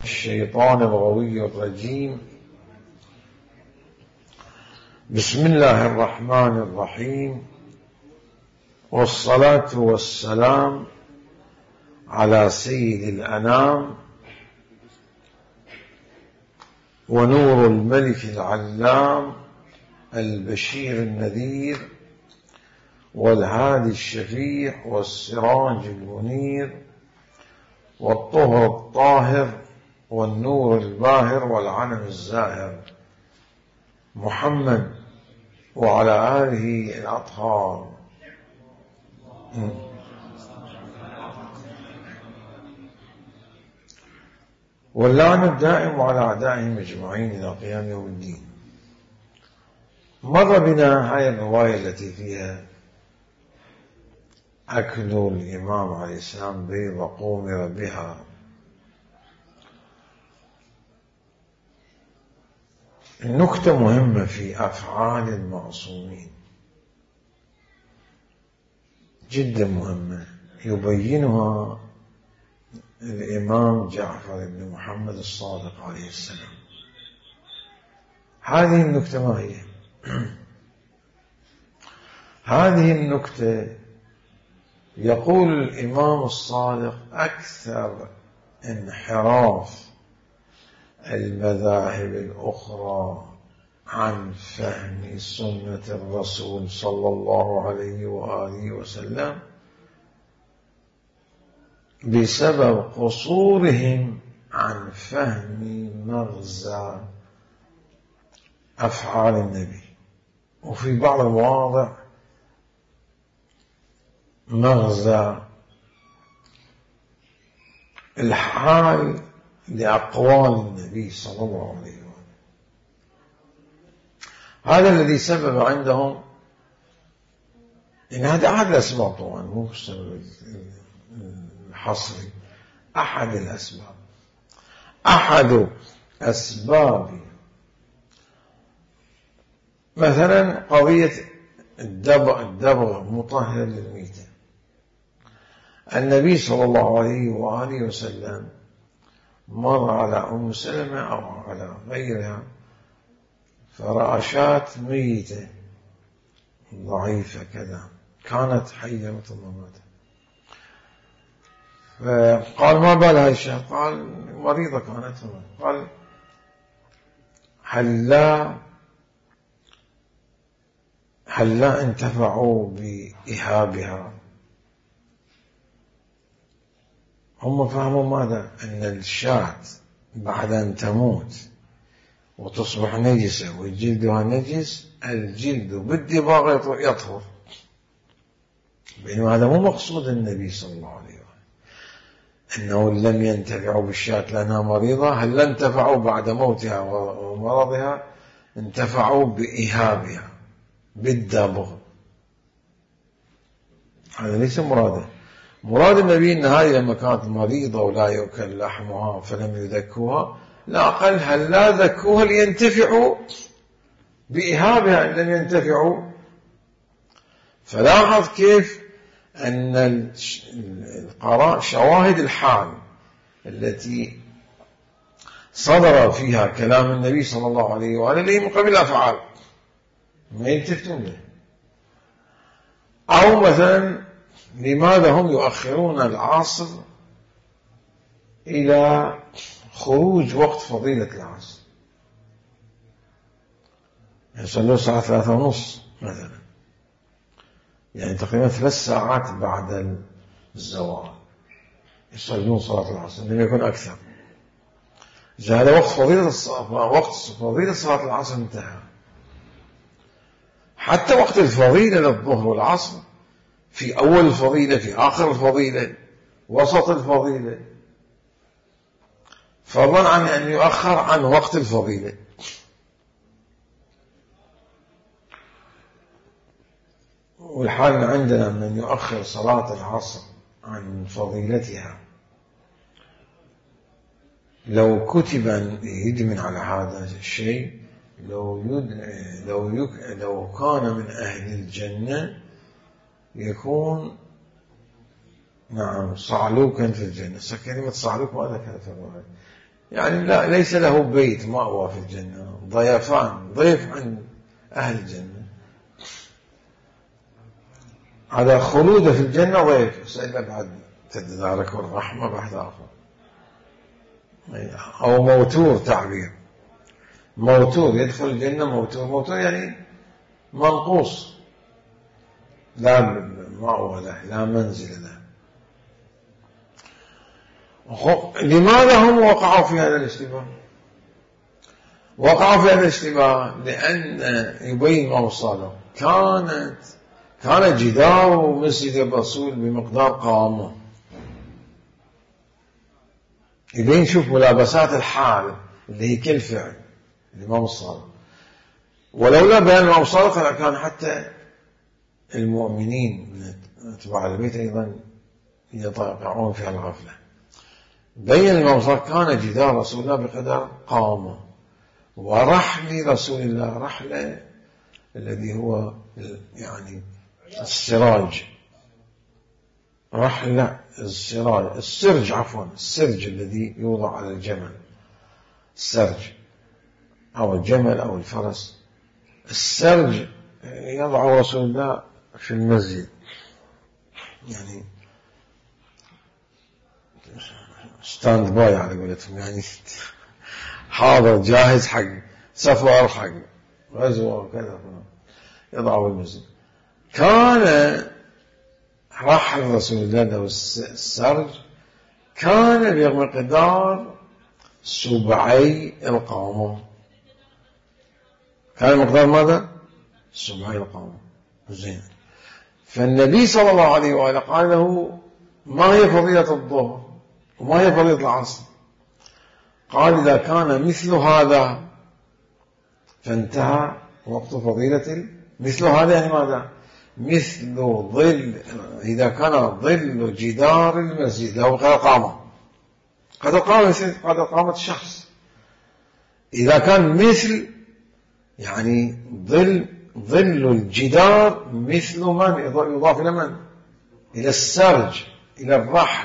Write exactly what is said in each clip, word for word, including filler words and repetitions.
الشيطان الغوي الرجيم. بسم الله الرحمن الرحيم، والصلاة والسلام على سيد الأنام ونور الملك العلام البشير النذير والهادي الشفيع والسراج المنير والطهر الطاهر والنور الباهر والعلم الزاهر، محمد وعلى آله الأطهار. واللعن الدائم على أعدائهم أجمعين إلى قيام يوم الدين. مر بنا هاي الرواية التي فيها أكل الإمام عليه السلام بيض قومر بها. النكتة مهمة في أفعال المعصومين، جدا مهمة، يبينها الإمام جعفر بن محمد الصادق عليه السلام. هذه النكتة ما هي؟ هذه النكتة يقول الإمام الصادق: أكثر انحراف المذاهب الأخرى عن فهم سنة الرسول صلى الله عليه وآله وسلم بسبب قصورهم عن فهم مغزى أفعال النبي، وفي بعض المواضع مغزى الحال لأقوال النبي صلى الله عليه وسلم. هذا الذي سبب عندهم إن هذا أحد الأسباب، طبعا مو السبب الحصري، أحد الأسباب أحد أسباب مثلا قضية الدبغ مطهر للميتة. النبي صلى الله عليه وآله وسلم مر على أم سلمة أو على غيرها فرأى شاة ميتة ضعيفة كذا، كانت حية ثم ماتت، فقال: ما بال هاي الشاة؟ قال: مريضة كانت. قال: هل لا هل لا انتفعوا بإهابها؟ هم فهموا ماذا؟ أن الشاة بعد أن تموت وتصبح نجسة وجلدها نجس، الجلد بالدباغ يطهر، بينما هذا مو مقصود النبي صلى الله عليه وسلم، أنه لم ينتفعوا بالشاة لأنها مريضة. هل لا انتفعوا بعد موتها ومرضها؟ انتفعوا بإهابها بالدبغ. هذا ليس مراده. مراد النبي أن هذه لما كانت مريضة ولا يؤكل لحمها فلم يذكوها، لا، قال: هل لا ذكوها لينتفعوا بإهابها إن لم ينتفعوا. فلاحظ كيف أن شواهد الحال التي صدر فيها كلام النبي صلى الله عليه وآله من قبل الأفعال ما يلتفتون له. أو مثلا لماذا هم يؤخرون العصر إلى خروج وقت فضيلة العصر؟ يصلون الساعة ثلاثة ونص مثلا، يعني تقريبا ثلاث ساعات بعد الزوال يصلون صلاة العصر، لم يكن أكثر. هذا وقت فضيلة الصلاة، وقت فضيلة صلاة العصر انتهى. حتى وقت الفضيلة للظهر والعصر، في أول الفضيلة، في آخر الفضيلة، وسط الفضيلة، فضلا عن أن يؤخر عن وقت الفضيلة. والحال عندنا من يؤخر صلاة العصر عن فضيلتها، لو كتب يدمن على هذا الشيء، لو لو لو كان من أهل الجنة يكون نعم صعلوكا في الجنة. كلمة صعلوك ما ذكرت في الرواية، يعني لا ليس له بيت مأوى في الجنة، ضيفان، ضيف عن أهل الجنة، هذا خلوده في الجنة ضيف، بس إلا بعد تدارك الرحمة بعد آخر، أو موتور تعبير، موتور يدخل الجنة موتور، موتور يعني منقوص، لا مأوى له، لا منزل له. لماذا هم وقعوا في هذا الاشتباه؟ وقعوا في هذا الاشتباه لأن يبين موصله كانت كان جدار مسجد الرسول بمقدار قامة، يبين شوف ملابسات الحال اللي هي كل فعل الإمام الصادق، ولولا بيان الإمام الصادق كان حتى المؤمنين من اتباع البيت أيضا يقعون في الغفلة. بين الإمام الصادق كان جدار رسول الله بقدر قامة، ورحل رسول الله رحلة الذي هو يعني السراج، رحلة السراج السرج عفوا السرج الذي يوضع على الجمل، السرج أو الجمل أو الفرس، السرج يضع رسول الله في المسجد، يعني ستاند باي على قولتهم، يعني حاضر جاهز حق سفر حق غزوة وكذا يضعه بالمسجد. كان رحل رسول الله له السرج كان بمقدار سبعي القامة، كان مقدار ماذا؟ سبعي القامة. زين، فالنبي صلى الله عليه وآله قال له ما هي فضيلة الظهر وما هي فضيلة العصر؟ قال إذا كان مثل هذا فانتهى وقت فضيلة مثل هذا، يعني ماذا؟ مثل ظل، إذا كان ظل جدار المسجد له قدر قامة، قدر قامة قدر قامة الشخص، إذا كان مثل يعني ظل ظل الجدار مثل من يضاف إلى من؟ إلى السرج، إلى الرحل.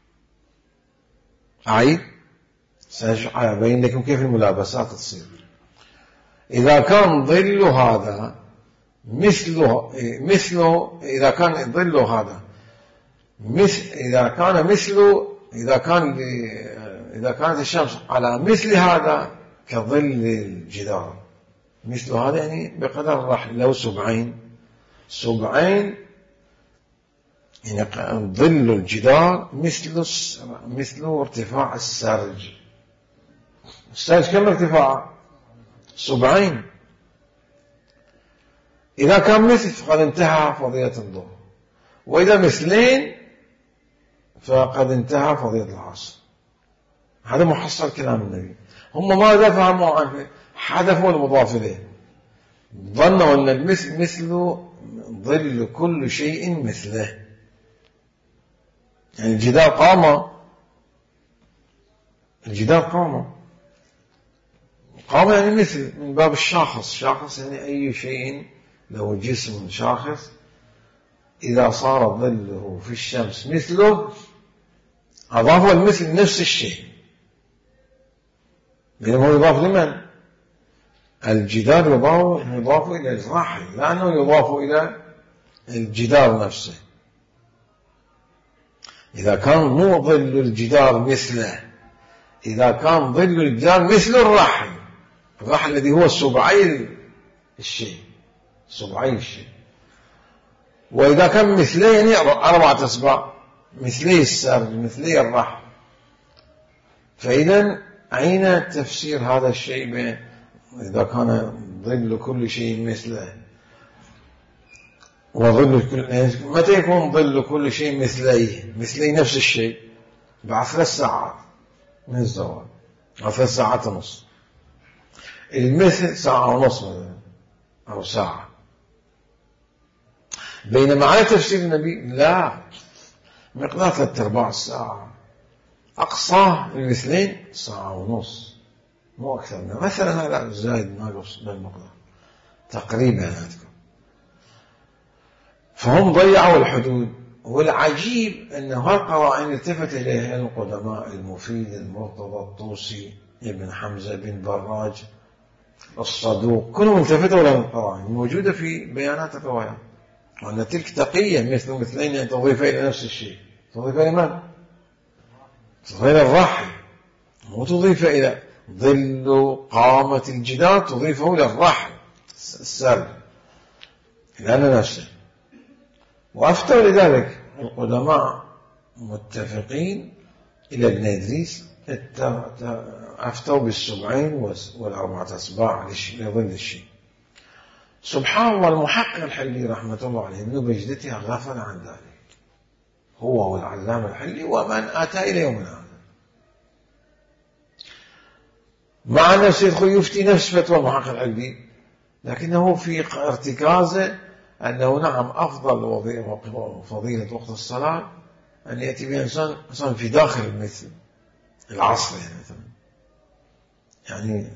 أعيد سأبين لكم كيف الملابسات تصير. إذا كان ظل هذا مثله مثله إذا كان ظل هذا مثل إذا كان مثله إذا كان إذا كانت الشمس على مثل هذا كظل الجدار، مثل هذا يعني بقدر الرحل له سبعين سبعين، يعني ظل الجدار مثل مثل ارتفاع السرج. السرج كم ارتفاعه؟ سبعين. إذا كان مثل فقد انتهى فضيلة الظهر، وإذا مثلين فقد انتهى فضيلة العصر. هذا محصل كلام النبي. هم ماذا فهموا عنه؟ حذفوا المضاف إليه، ظنوا أن المثل مثله ظل كل شيء مثله، يعني الجدار قامة، الجدار قامة قامة يعني مثل من باب الشاخص، شاخص يعني أي شيء له جسم شاخص إذا صار ظله في الشمس مثله أضافوا المثل نفس الشيء، لأنه يضاف لمن؟ الجدار يضاف, يضاف إلى الرحل، لأنه يضاف إلى الجدار نفسه. إذا كان مو ظل الجدار مثله، إذا كان ظل الجدار مثل الرحل، الرحل الذي هو سبعي الشيء، سبعي الشيء. وإذا كان مثلي يعني أربعة أسباع، مثلي السرج مثلي الرحل. فإذا أين تفسير هذا الشيء إذا كان ظل كل شيء مثله وظل كل، متى يكون ظل كل شيء مثليه؟ مثلي نفس الشيء بعد ثلاث ساعات من الزوال أو ثلاث ساعات ونص، المثل ساعة ونص مثلا أو ساعة. بينما على تفسير النبي لا، مقدار ثلاث أرباع الساعة، أقصاه المثلين ساعة ونص، مو أكثر منه مثلا، هذا زايد ناقص بالمقدار تقريبا هذا. فهم ضيعوا الحدود والعجيب أنه هالقرائن التفت إليها القدماء المفيد المرتضى الطوسي ابن حمزة بن براج الصدوق، كلهم التفتوا إلى القرائن موجودة في بيانات الروايات، وأن تلك تقية مثل مثلين أن تضيف إلى نفس الشيء. تضيف إلى من؟ تضيف إلى الراحل، مو تضيف إلى ظل قامة الجدار، تضيفه إلى الراحل السالب لأن نفسه. وأفتوا لذلك القدماء متفقين إلى ابن إدريس أفتوا بالسبعين والأربعة أسباع لظل الشيء. سبحان الله المحقق الحلي رحمة الله عليه ابن بجدتها غفل عن ذلك، هو والعلامة الحلي ومن أتى إلى يومنا هذا، مع نفسه يدخل يفتي نفس فتوى المحقق الحلي، لكنه في ارتكازه أنه نعم أفضل وفضيلة وقت الصلاة أن يأتي بها إنسان إنسان في داخل المثل العصر، يعني مثلا يعني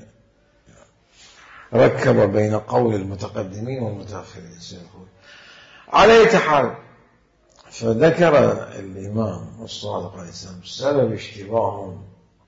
ركب بين قول المتقدمين والمتأخرين سيقول. على أي حال، فذكر الإمام الصادق عليه السلام سبب اشتباههم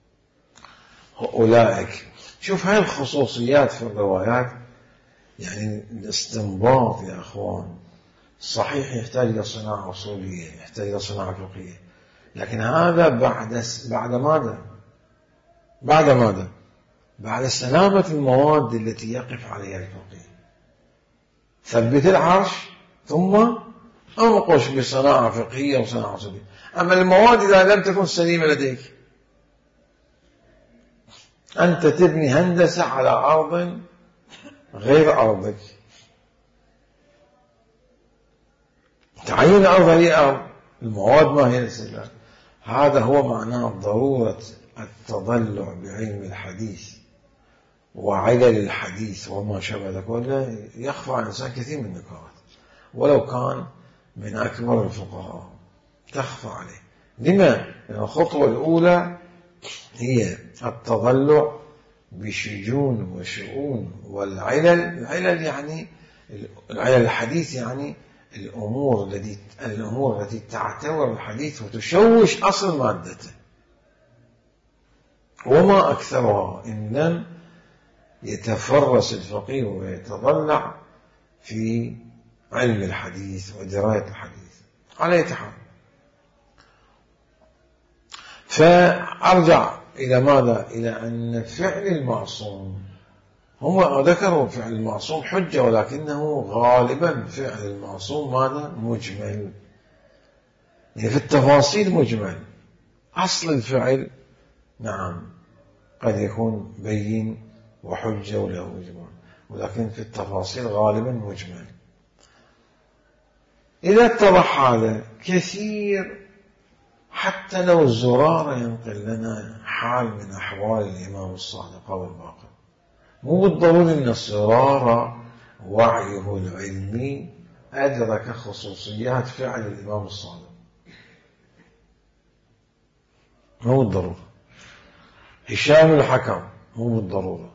أولئك. شوف هاي الخصوصيات في الروايات، يعني الاستنباط يا أخوان صحيح يحتاج إلى صناعة أصولية، يحتاج إلى صناعة فقهية، لكن هذا بعد بعد ماذا؟ بعد ماذا؟ بعد سلامة المواد التي يقف عليها الفقيه. ثبت العرش ثم انقش بصناعة فقهية وصناعة أصولية. أما المواد إذا لم تكن سليمة لديك، أنت تبني هندسة على أرض غير أرضك، تعين الأرض هي أرض، المواد ما هي السلام. هذا هو معناه ضرورة التضلع بعلم الحديث وعلل الحديث وما شابه ذلك، ولا يخفى عن الإنسان كثير من النكات ولو كان من أكبر الفقهاء تخفى عليه. لما؟ لأن الخطوة الأولى هي التضلع بشجون وشؤون والعلل. العلل يعني العلل الحديث، يعني الأمور التي الأمور التي تعتبر الحديث وتشوش أصل مادته، وما أكثرها إن لم يتفرس الفقيه ويتضلع في علم الحديث ودراية الحديث. على يتحال، فأرجع إلى ماذا؟ إلى أن فعل المعصوم، هم ذكروا فعل المعصوم حجة، ولكنه غالبا فعل المعصوم ماذا؟ مجمل، يعني في التفاصيل مجمل. أصل الفعل نعم قد يكون بين وحجة وله إجمال، ولكن في التفاصيل غالبا مجمل. إذا اتضح هذا كثير، حتى لو الزرار ينقل لنا حال من أحوال الإمام الصادق أو الباقر، مو بالضروري أن الزرار وعيه العلمي أدرك خصوصيات فعل الإمام الصادق، مو بالضرورة. هشام الحكم مو بالضرورة.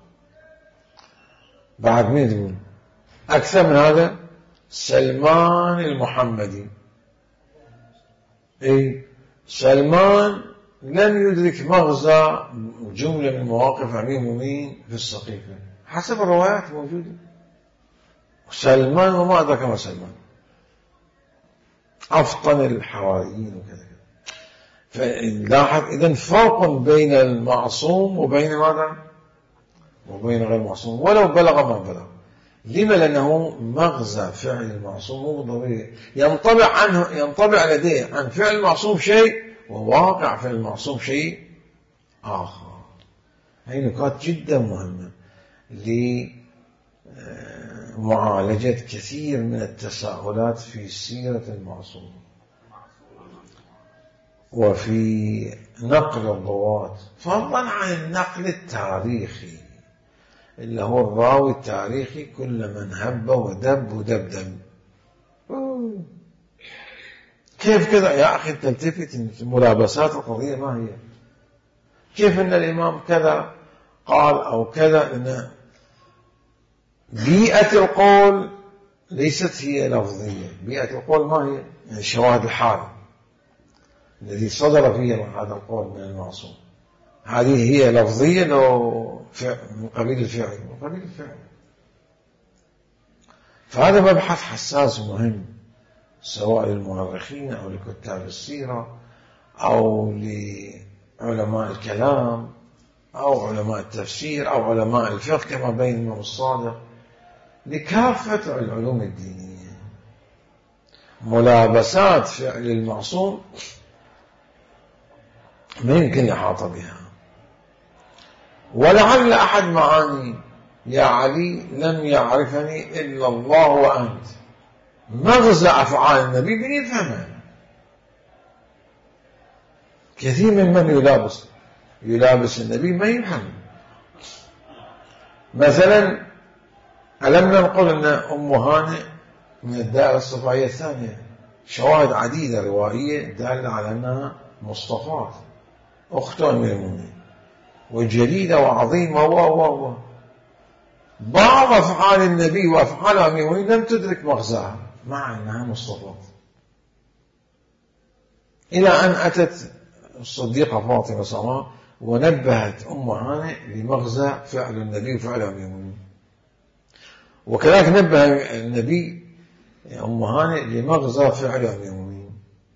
بعد مين تقول أكثر من هذا؟ سلمان المحمدي، أي سلمان لم يدرك مغزى جملة من مواقف أمير المؤمنين في السقيفة حسب الروايات موجودة. سلمان وما أدرك ما سلمان، أفطن الحواريين وكذا. فلاحظ إذن فرق بين المعصوم وبين ماذا؟ وبين غير المعصوم ولو بلغ ما بلغ. لما؟ لأنه مغزى فعل المعصوم مو ضروري ينطبع عنه، ينطبع لديه عن فعل المعصوم شيء وواقع فعل المعصوم شيء آخر. هذه نقاط جدا مهمة لمعالجة كثير من التساؤلات في سيرة المعصوم وفي نقل الضوات، فضلا عن النقل التاريخي اللي هو الراوي التاريخي كل من هب ودب ودبدب. كيف كذا يا أخي؟ تلتفت ملابسات القضية ما هي؟ كيف أن الإمام كذا قال أو كذا؟ أن بيئة القول ليست هي لفظية، بيئة القول ما هي؟ من شواهد الحال الذي صدر فيه هذا القول من المعصوم، هذه هي لفظية لو من قبيل الفعل من قبيل الفعل. فهذا مبحث حساس مهم، سواء للمؤرخين أو لكتاب السيرة أو لعلماء الكلام أو علماء التفسير أو علماء الفقه كما بين الإمام الصادق، لكافة العلوم الدينية. ملابسات فعل المعصوم ما يمكن الإحاطة بها. ولعل أحد معاني يا علي لم يعرفني إلا الله وأنت، مغزى أفعال النبي من يفهمها. كثير من من يلابس يلابس النبي ما يفهم. مثلا ألم ننقل أن أم هانئ من الدائرة الصفائية الثانية، شواهد عديدة روائية دالة على أنها مصطفاة أخت أمير المؤمنين وجليلة وعظيمة و و و بعض أفعال النبي وأفعال أمير المؤمنين لم تدرك مغزاها مع أنها مصطفاة، إلى أن أتت الصديقة فاطمة صلى ونبهت أم هانئ لمغزى فعل النبي وفعل أمير المؤمنين. وكذلك نبه النبي أم هانئ لمغزى فعل أمير المؤمنين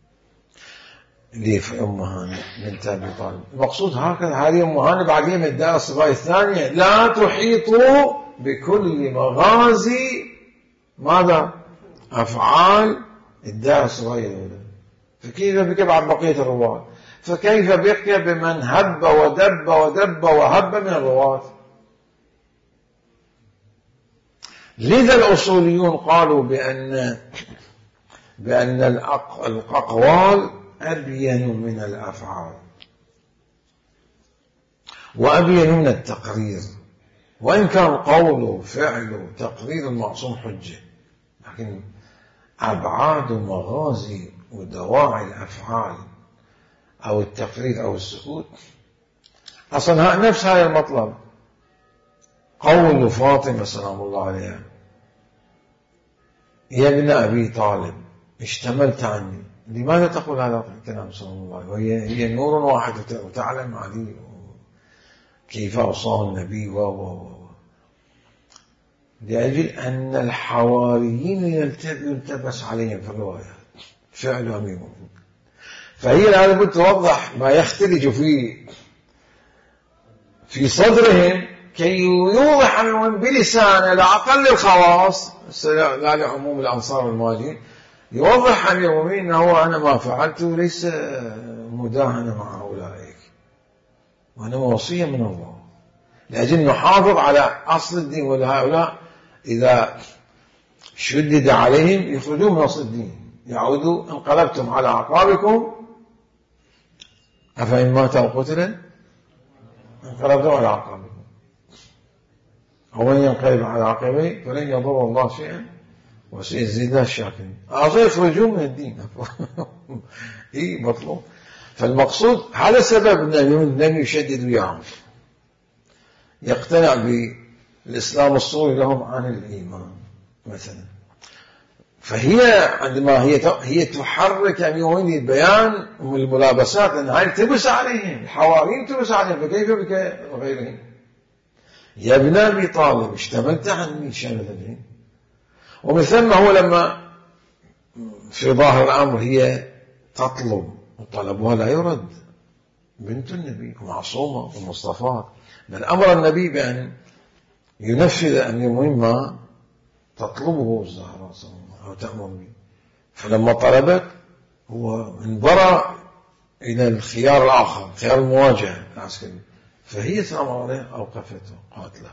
ليه أم هانئ بنت أبي طالب. المقصود هكذا، هذه أم هانئ بعدين من الدائرة الصفائية الثانية، لا تحيطوا بكل مغازي ماذا؟ أفعال الدائرة الصفائية الأولى. فكيف بك بعد بقية الرواة؟ فكيف بك بمن هب ودب ودب وهب من الرواة؟ لذا الأصوليون قالوا بأن بأن الأقوال أبين من الأفعال وأبين من التقرير، وإن كان قوله فعله تقرير المعصوم حجة، لكن أبعاد مغازي ودواعي الأفعال أو التقرير أو السكوت أصلا نفس هذا المطلب. قول فاطمة سلام الله عليها يا ابن أبي طالب اشتملت عني، لماذا تقول هذا الكلام صلى الله عليه وسلم وهي هي نور واحد وتعلم عليه كيف أوصاه النبي و و و لأجل أن الحواريين يلتبس عليهم في الروايات فعل أمير المؤمنين، فهي لابد توضح ما يختلج في في صدرهم كي يوضح منهم بلسانه لأقل الخواص لا لعموم الأنصار والمهاجرين، يوضح عن المؤمنين أنه أنا ما فعلته ليس مداهنة مع أولئك، وأنا وصية من الله لأجل نحافظ على أصل الدين. ولهؤلاء إذا شدد عليهم يخرجون من أصل الدين، يعودوا انقلبتم على أعقابكم أفإن مات أو قتل انقلبتم على أعقابكم ومن ينقلب على عقبيه فلن يضر الله شيئا وسيزيد الله الشاكرين. أعطوا يخرجون من الدين إيه مطلوب. فالمقصود هذا سبب أن لم يشدد وياهم، يقتنع بالإسلام الصوري لهم عن الإيمان مثلا. فهي عندما هي هي تحرك أميون البيان والملابسات أن هاي تلبس عليهم، الحواريين تلبس عليهم، فكيف بك وغيرهم؟ يا ابن أبي طالب اشتملت عني شأن الدين. ومن ثم هو لما في ظاهر الأمر هي تطلب وطلبها لا يرد، بنت النبي معصومة ومصطفاة، بل أمر النبي بأن ينفذ أن مما تطلبه الزهراء صلى الله عليه وسلم أو تأمر به. فلما طلبت هو انبرى إلى الخيار الآخر، خيار المواجهة العسكري، فهي سلام عليه أوقفته قاتله.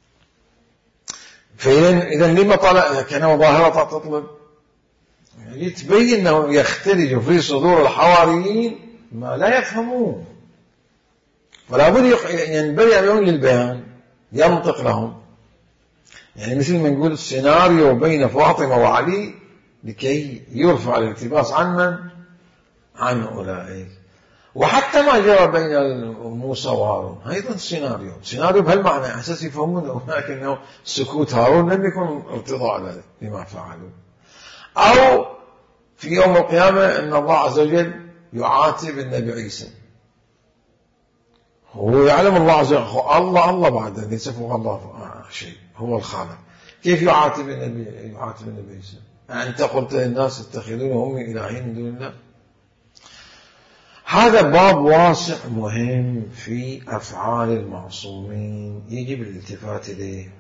فإذا لما طلع كان ظاهرة تطلب؟ يعني تبين أنه يختلج في صدور الحواريين ما لا يفهمون، ولا بد ينبغي أن للبيان ينطق لهم. يعني مثل ما نقول السيناريو بين فاطمة وعلي لكي يرفع الالتباس عن من؟ عن أولئك. وحتى ما جرى بين موسى وهارون أيضا سيناريو سيناريو بهالمعنى أساس يفهمون هناك أنه سكوت هارون لم يكن ارتضاء لما فعلوا، أو في يوم القيامة أن الله عز وجل يعاتب النبي عيسى، هو يعلم الله عز وجل الله الله بعد ليس فوق الله شيء، هو الخالق، كيف يعاتب النبي يعاتب النبي عيسى؟ أنت قلت للناس اتخذوني وأمي إلهين من دون الله. هذا باب واسع مهم في أفعال المعصومين يجب الالتفات إليه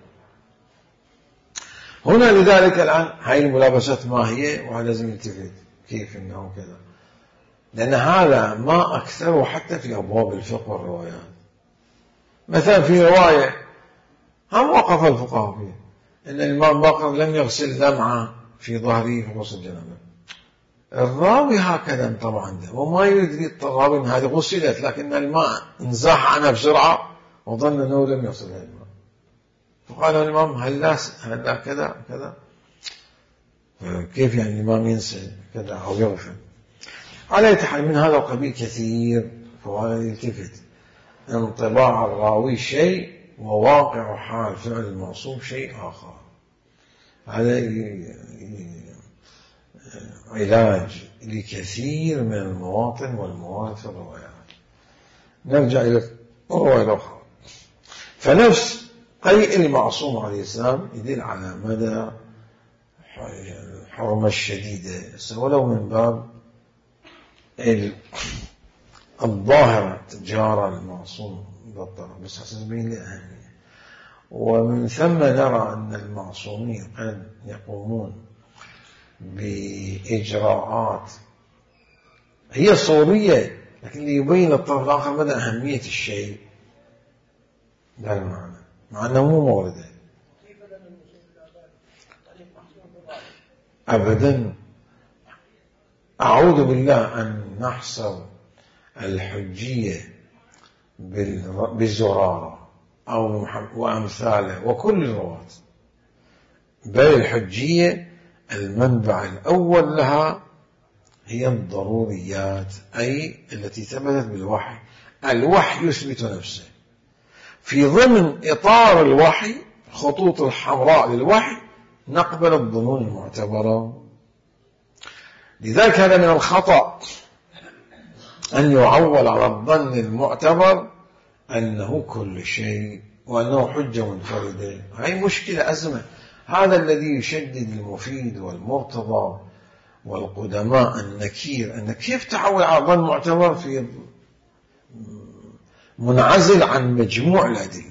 هنا. لذلك الآن هاي الملابسات ما هي وهذا لازم يلتفت كيف إنه كذا، لأن هذا ما أكثره حتى في أبواب الفقه والروايات. مثلا في رواية هم وقف الفقهاء فيه إن الإمام بكر لم يغسل دمعة في ظهره في غسل جنابه. الراوي هكذا طبعا ده وما يدري الراوي ان هذه غسلت، لكن الماء انزاح عنها بسرعه وظن انه لم يصلها الماء، فقال الامام هل لا هل لا كذا كذا، كيف يعني الامام ينسى كذا او يغفل؟ على حال من هذا القبيل كثير، فهذا يلتفت انطباع الراوي شيء وواقع حال فعل المعصوم شيء اخر. هذا علاج لكثير من المواطن والمواد في الروايات. نرجع إلى الرواية الأخرى. فنفس قيء المعصوم عليه السلام يدل على مدى الحرمة الشديدة، ولو من باب الظاهرة تجارة المعصوم بالطرف، بس حسبين لأهمية. ومن ثم نرى أن المعصومين قد يقومون بإجراءات هي صورية لكن ليبين الطرف الآخر مدى أهمية الشيء، ده المعنى، مع أنه مو موردة أبدا. أعوذ بالله أن نحصر الحجية بالزرارة أو وأمثاله وكل الرواة، بل الحجية المنبع الأول لها هي الضروريات، أي التي ثبتت بالوحي. الوحي يثبت نفسه في ضمن إطار الوحي، خطوط الحمراء للوحي نقبل الظنون المعتبرة. لذلك هذا من الخطأ أن يعول على الظن المعتبر أنه كل شيء وأنه حجة منفردة. هاي مشكلة أزمة. هذا الذي يشدد المفيد والمرتضى والقدماء النكير، أن كيف تعول على ظن معتبر في منعزل عن مجموع الأدلة.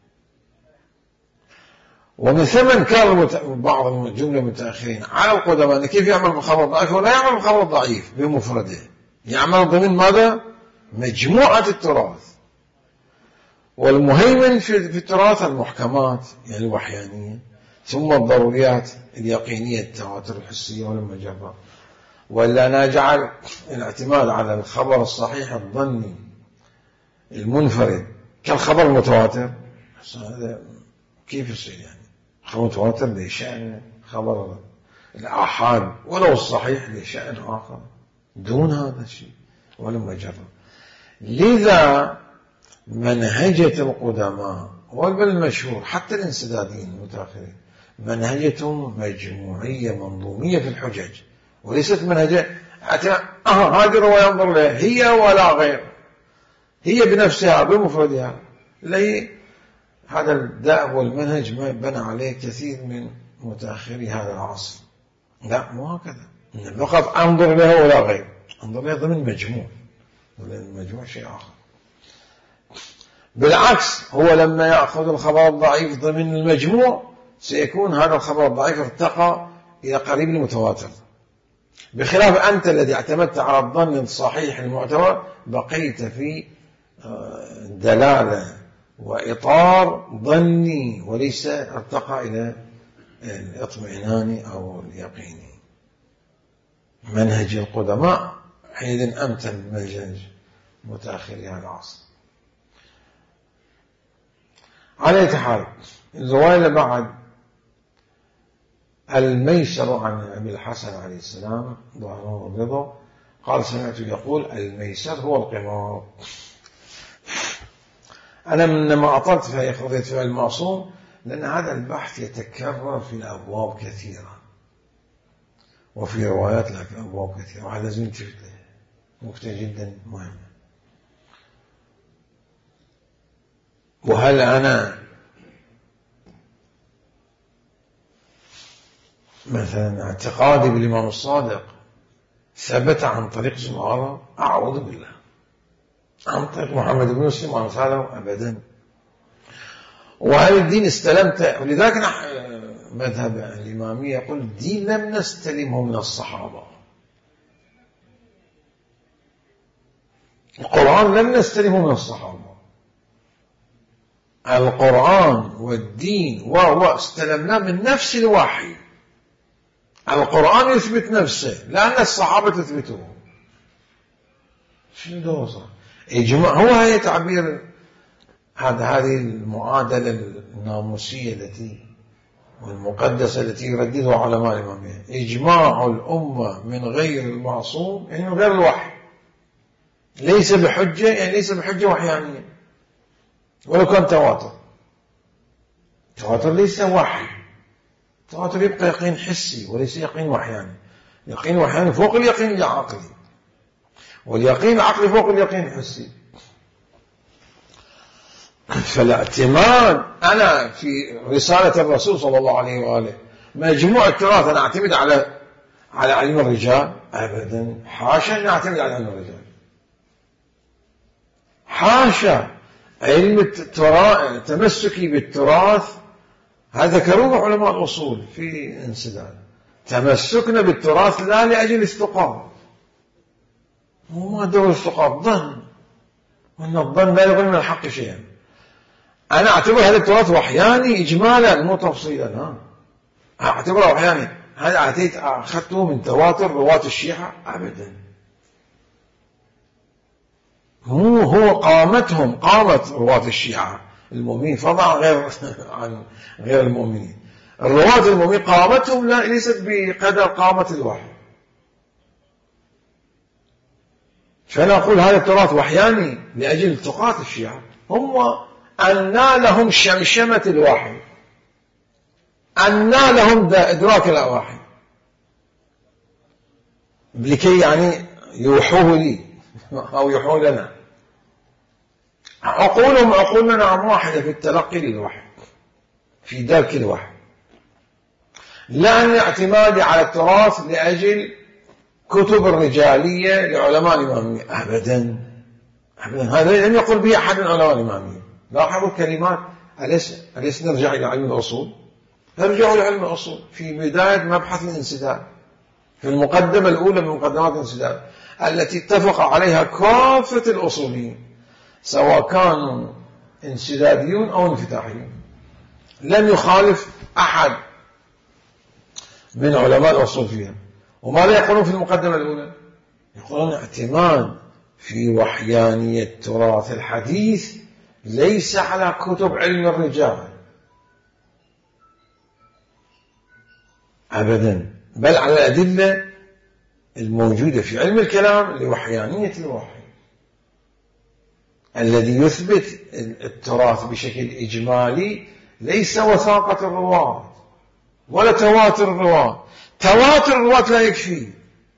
ومن ثم كان بعض الجملة المتأخرين على القدماء أن كيف يعمل بخبر ضعيف ولا يعمل بخبر ضعيف بمفرده، يعمل ضمن ماذا؟ مجموعة التراث. والمهيمن في التراث المحكمات يعني الوحيانية، ثم الضروريات اليقينية التواتر الحسية ولما جرى. ولا نجعل الاعتماد على الخبر الصحيح الظني المنفرد كالخبر المتواتر، هذا كيف يصير؟ يعني خبر متواتر له شأن خبر الآحاد ولو الصحيح له شأن آخر دون هذا الشيء ولما جرى. لذا منهجة القدماء والبل المشهور حتى الانسداديين المتأخرين منهجتهم مجموعية منظومية في الحجج، وليست منهجة آه هذه الرواية انظر لها هي ولا غير، هي بنفسها بمفردها. لي هذا الدأب والمنهج ما بنى عليه كثير من متأخري هذا العصر. لا مو هكذا، فقط انظر لها ولا غير، انظر لها ضمن مجموع، ضمن المجموع شيء آخر. بالعكس هو لما يأخذ الخبر الضعيف ضمن المجموع سيكون هذا الخبر الضعيف ارتقى إلى قريب المتواتر، بخلاف أنت الذي اعتمدت على الظن الصحيح المعتبر بقيت في دلالة وإطار ظني وليس ارتقى إلى الاطمئنان أو اليقين. منهج القدماء حينئذ أمتن منهج متأخري هذا العصر. على أي حال الرواية اللي بعد الميسر عن أبي الحسن عليه السلام ظهره الرضا قال سمعت يقول الميسر هو القمار. أنا منما أطلت في قضية فعل المعصوم لأن هذا البحث يتكرر في الأبواب كثيرا، وفي روايات لك أبواب كثيرة، وهذا لازم تفهم نقطة جدا مهمة. وهل أنا مثلا اعتقادي بالإمام الصادق ثبت عن طريق زمارة؟ أعوذ بالله. عن طريق محمد بن مسلم وعن سالم؟ أبدا. وهل الدين استلمته؟ ولذلك مذهب الإمامية يقول الدين لم نستلمه من الصحابة، القرآن لم نستلمه من الصحابة، القرآن والدين وهو استلمناه من نفس الوحي. القرآن يثبت نفسه لأن الصحابة تثبته. شنو دوصة إجماع؟ هو هي تعبير هذا هذه المعادلة الناموسية التي والمقدسة التي يرددها علماء الإمامية. إجماع الأمة من غير المعصوم يعني من غير الوحي ليس بحجة، يعني ليس بحجة وحيانية ولو كان تواتر. تواتر ليس وحي، تواتر يبقى يقين حسي وليس يقين وحياني. يقين وحياني فوق اليقين العقلي، واليقين العقلي فوق اليقين الحسي. فالاعتماد أنا في رسالة الرسول صلى الله عليه وآله مجموع التراث أنا أعتمد على على علم الرجال؟ أبدا، حاشا أن أعتمد على علم الرجال، حاشا. علم التراث تمسكي بالتراث هذا ذكروه علماء الأصول في انسداد. تمسكنا بالتراث لا لأجل استقامة، هو ما دور استقامة، ظن، وأن الظن لا يغني من الحق شيئا. أنا أعتبر هذا التراث وحياني إجمالا مو تفصيلا، ها أعتبره وحياني. هل أعطيت أخذته من تواتر رواة الشيعة؟ أبدا. مو هو قامتهم، قامت رواة الشيعة المؤمنين فضلا غير عن غير المؤمنين. الرواة المؤمنين قامتهم لا ليست بقدر قامة الوحي. فأنا أقول هذا التراث وحياني لأجل التقاة الشيعة، هم أنى لهم شمشمة الوحي، أنى لهم إدراك الوحي لكي يعني يوحوه لي أو يوحوه لنا. عقولهم عقولنا نعم واحدة في التلقي للوحي، في درك الوحي، لا الاعتماد على التراث لأجل كتب الرجالية لعلماء الإمامية. أبدا أبدا، هذا لم يقل به أحد من علماء الإمامية. لاحظوا الكلمات، أليس أليس نرجع إلى علم الأصول؟ نرجع لعلم الأصول في بداية مبحث الانسداد، في المقدمة الأولى من مقدمات الانسداد التي اتفق عليها كافة الأصوليين سواء كانوا انسداديون أو انفتاحيون. لم يخالف أحد من علماء الأصول فيها. وماذا يقولون في المقدمة الأولى؟ يقولون اعتماد في وحيانية التراث الحديث ليس على كتب علم الرجال أبدا، بل على الأدلة الموجودة في علم الكلام لوحيانية الوحي الذي يثبت التراث بشكل إجمالي، ليس وثاقة الرواة ولا تواتر الرواة. تواتر الرواة لا يكفي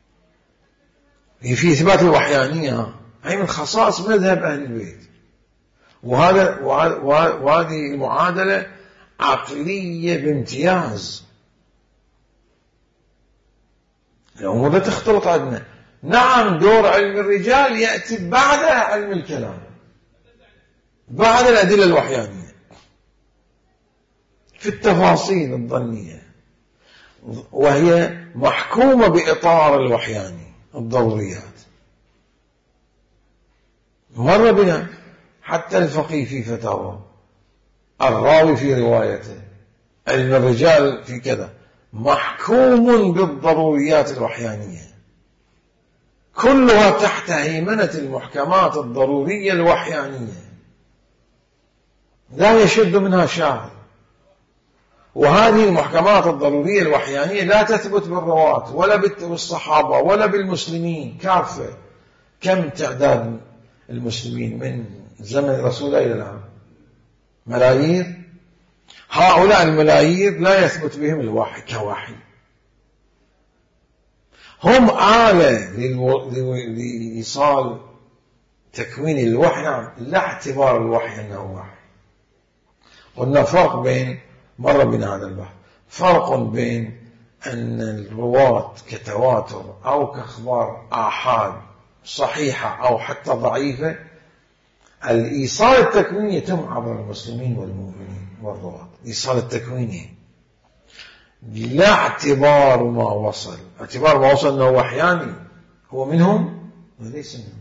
في إثبات الوحيانية، هي من خصائص مذهب أهل البيت. وهذا وهذه المعادلة عقلية بامتياز. الأمور لا تختلط عندنا. نعم دور علم الرجال يأتي بعد علم الكلام، بعد الأدلة الوحيانية في التفاصيل الظنية، وهي محكومة بإطار الوحياني الضروريات. مر بنا حتى الفقيه في فتاوى، الراوي في روايته، علم الرجال في كذا، محكوم بالضروريات الوحيانية كلها تحت هيمنة المحكمات الضرورية الوحيانية، لا يشد منها شاذ. وهذه المحكمات الضرورية الوحيانية لا تثبت بالرواة ولا بالصحابة ولا بالمسلمين كافة. كم تعداد المسلمين من زمن الرسول إلى الآن؟ ملايير. هؤلاء الملايير لا يثبت بهم الوحي كوحي، هم آلة لإيصال تكوين الوحي، نعم، لا اعتبار الوحي أنه وحي. قلنا فرق بين، مر بنا هذا البحث، فرق بين أن الرواة كتواتر أو كأخبار آحاد صحيحة أو حتى ضعيفة، الإيصال التكويني يتم عبر المسلمين والمؤمنين والرواة، إيصال التكويني لا اعتبار ما وصل. اعتبار ما وصل أنه وحياني، هو منهم وليس منهم.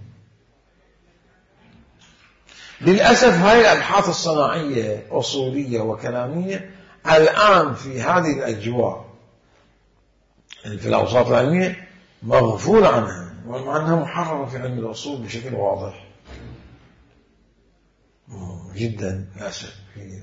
للأسف هاي الأبحاث الصناعية أصولية وكلامية الآن في هذه الأجواء في الأوساط العلمية مغفول عنها، ومع أنها محررة في علم الأصول بشكل واضح جدا للأسف.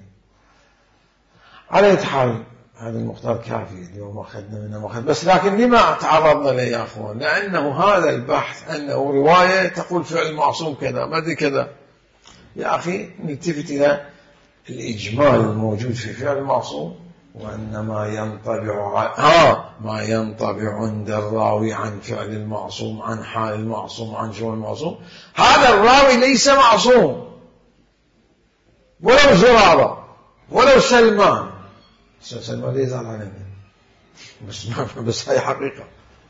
على أي حال هذا المقدار كافي اليوم أخذنا منه مخذ، بس لكن لما تعرضنا له يا أخوان؟ لأنه هذا البحث أنه رواية تقول فعل معصوم كذا ما أدري كذا. يا أخي نلتفت إلى الإجمال الموجود في فعل المعصوم، وأن ما ينطبع آه ما ينطبع عند الراوي عن فعل المعصوم، عن حال المعصوم، عن شؤون المعصوم. هذا الراوي ليس معصوم، ولو زرارة ولو سلمان. سلمان ليس على عنه، بس بس هاي حقيقة.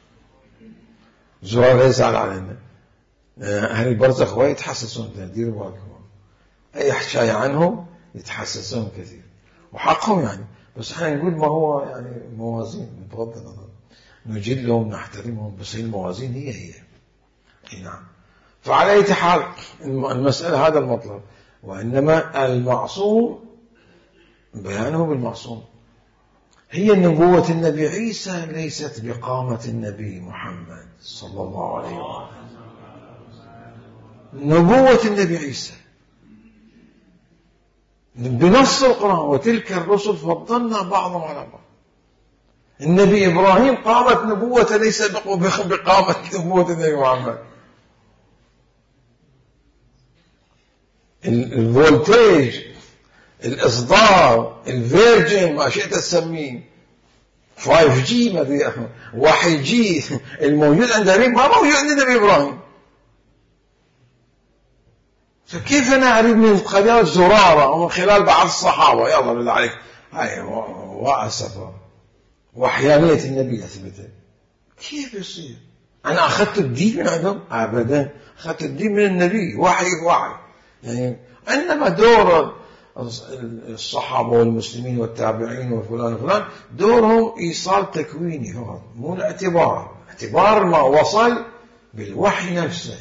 زرارة ليس على عنه. أهل البرزخ ويتحسسون، ديروا بالكم، أي حكاية عنهم يتحسسون كثير وحقهم يعني، بس احنا نقول ما هو يعني موازين، بغض النظر نجلهم نحترمهم، بس هي الموازين هي هي. نعم. فعلى أي حال المسألة هذا المطلب، وإنما المعصوم بيانه بالمعصوم. هي نبوة النبي عيسى ليست بقامة النبي محمد صلى الله عليه وسلم. نبوة النبي عيسى بنص القرآن، وتلك الرسل فضلنا بعضهم على بعض. النبي إبراهيم قامت نبوة ليس بقامة نبوة النبي محمد. الفولتيج، الإصدار، الفيرجن، ما شئت تسميه، فايف جي، ما واحد جي، الموجود عند إبراهيم ما موجود عند النبي إبراهيم. فكيف أنا أريد من خلال زرارة أو من خلال بعض الصحابة يلا بالله عليك هاي وأسفة وحيانية النبي أثبتها؟ كيف يصير؟ أنا أخذت الدين من عندهم؟ أبدا، أخذت الدين من النبي وحي وحي يعني. إنما دور الصحابة والمسلمين والتابعين وفلان وفلان دورهم إيصال تكويني فقط، مو الاعتبار. اعتبار ما وصل بالوحي نفسه.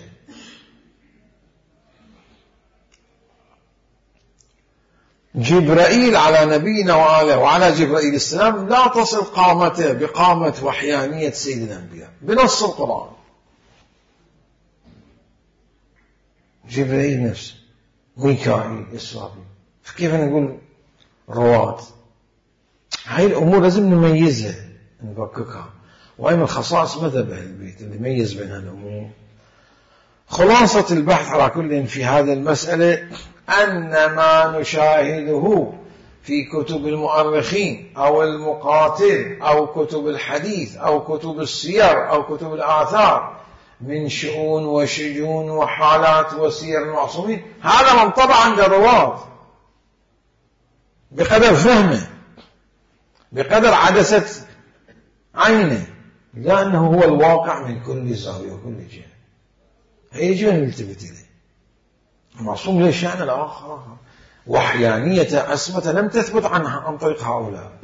جبرائيل على نبينا وعلى, وعلى جبرائيل السلام لا تصل قامته بقامة وحيانية سيد الأنبياء بنص القرآن. جبرائيل نفسه، ميكائيل، إسرافيل، فكيف نقول رواة؟ هاي الأمور لازم نميزها نفككها، وهي من خصائص مذهب أهل البيت اللي يميز بين الأمور. خلاصة البحث على كل في هذه المسألة أن ما نشاهده في كتب المؤرخين أو المقاتل أو كتب الحديث أو كتب السير أو كتب الآثار من شؤون وشجون وحالات وسير المعصومين، هذا من طبع عند الرواة بقدر فهمه، بقدر عدسة عينه، لأنه هو الواقع من كل زاوية وكل جهة. يجب أن نلتفت إليه. المعصوم ليش يعني الآخر وحيانية أسمة لم تثبت عنها عن طريق هؤلاء.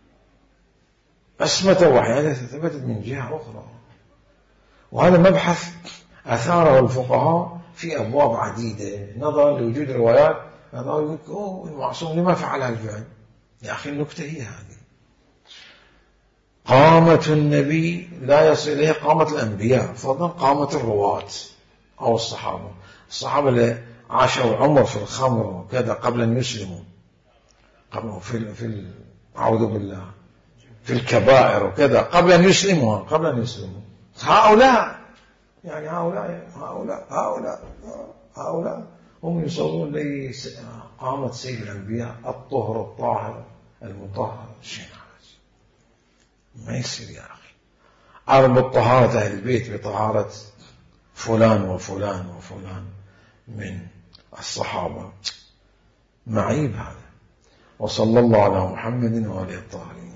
أسمة وحيانية ثبتت من جهة أخرى، وهذا مبحث أثاره الفقهاء في أبواب عديدة نظرا لوجود روايات. يقول أوه المعصوم لما فعل الفعل؟ يا أخي النكتة هي هذه. قامة النبي لا يصل إليه قامة الأنبياء، فضلا قامة الرواة أو الصحابة. الصحابة اللي عاشوا عمر في الخمر وكذا قبل أن يسلموا، قبل في في أعوذ بالله في الكبائر وكذا قبل أن يسلموا قبل أن يسلموا هؤلاء يعني هؤلاء هؤلاء هؤلاء هؤلاء هم يصورون لي قامة سيد الأنبياء الطهر الطاهر المطهر. شيء ما يصير يا أخي. أربط طهارة أهل البيت بطهارة فلان وفلان وفلان من الصحابة، معيب هذا. وصلى الله على محمد وآله الطاهرين.